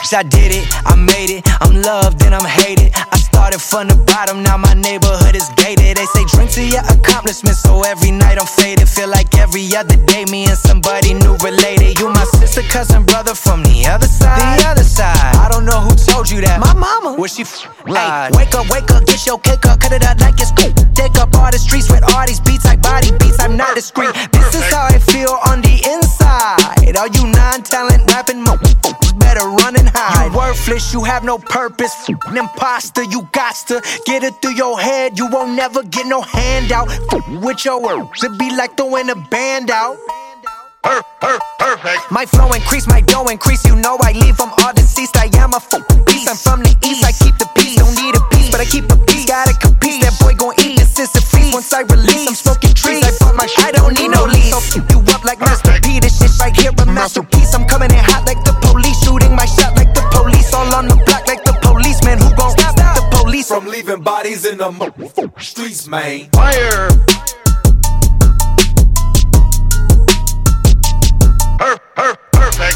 I did it, I made it, I'm loved and I'm hated. I started from the bottom, now my neighborhood is gated. They say drink to your accomplishments, so every night I'm faded. Feel like every other day me and somebody new related. You my sister, cousin, brother from the other side. The other side, I don't know who told you that. My mama, where she lied. Wake up, get your cake up, cut it up like it's cool. Take up all the streets with all these beats like body beats, I'm not discreet. This is how I feel on the inside. All you non-talent rapping better run and hide. You worthless, you have no purpose. An imposter, you gots to get it through your head. You won't never get no handout. With your words, it be like throwing a band out. Perfect. My flow increase, my dough increase. You know I leave from all deceased. I am a beast. I'm from the east. I keep the peace. Don't need a piece, but I keep a piece. Gotta compete. That boy gon' eat. This is a feast. Once I release, I'm smoking trees. I bought my shit. I don't need no lease. So you up like Master P. This shit right here a masterpiece. I'm coming in hot like the police. Shooting my shot like the police. All on the block like the policeman. Who gon' stop the police from leaving bodies in the streets, man? Fire. Perfect.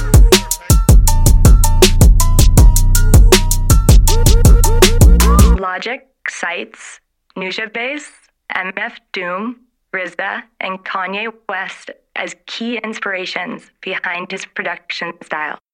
Logic cites Nusha Bass, MF Doom, RZA, and Kanye West as key inspirations behind his production style.